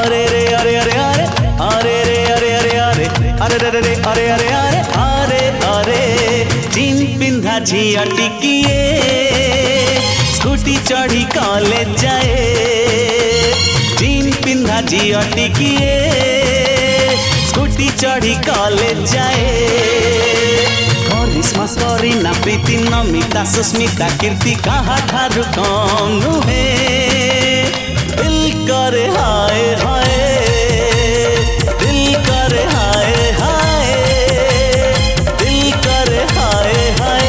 अरे रे अरे अरे अरे अरे रे अरे अरे अरे अरे रे रे अरे अरे अरे अरे अरे जीन पिंधा झिया टिकिए स्कूटी चढ़ी कॉलेज जाए जीन पिंधा झिया टिकिए स्कूटी चढ़ी कॉलेज जाए करिश्मा करीना प्रीति नमिता सुस्मिता कीर्ति कहा ठारू कम नुहे दिल करे हाय हाय दिल करे हाय हाय दिल करे हाय हाय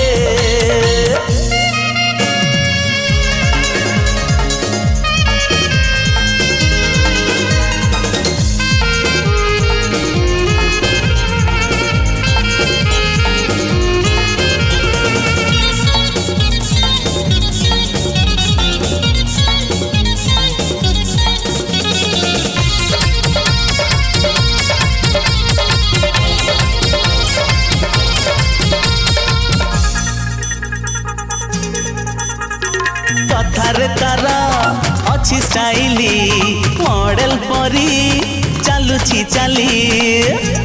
कथारे तारा अच्छी स्टाइली मॉडल परी चालुची चाली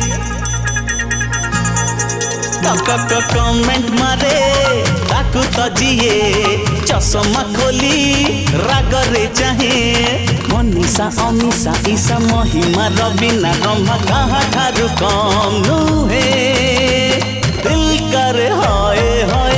कमेंट मारे ताकू तो जिए चश्मा खोली रागरे चाहे मनीषा अमीषा ईशा महिमा रवीना ब्रह्मा कहा ठारू कम नुहे दिल करे हाय हाय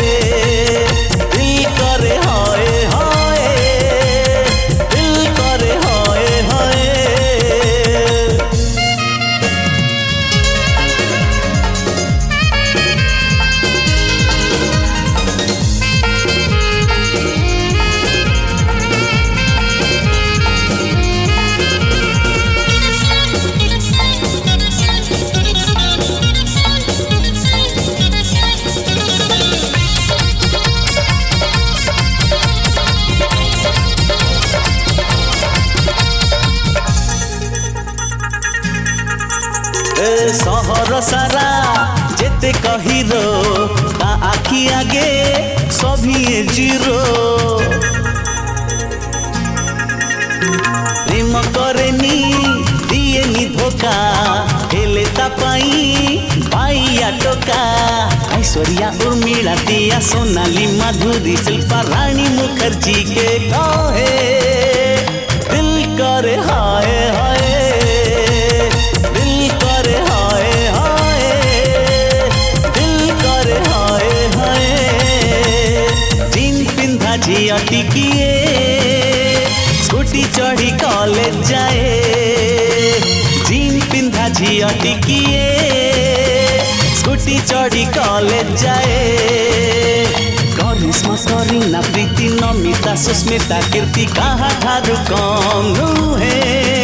सहर सारा जेते कहिरो ता आखि आगे सभी जीरो प्रेम करेनी दिएनी धोखा हेले ता पाई पाइया टोका ऐश्वर्या उर्मिला दिया सोनाली माधुरी शिल्पा रानी मुखर्जी के कहे दिल करे हाय हाय झिया टिकिए स्कूटी चढ़ी कॉलेज जाए जीन पिंधा झिया टिकिए स्कूटी चढ़ी कॉलेज जाए करिश्मा करीना प्रीति नमिता सुस्मिता कीर्ति कहा ठारू कम नुहे।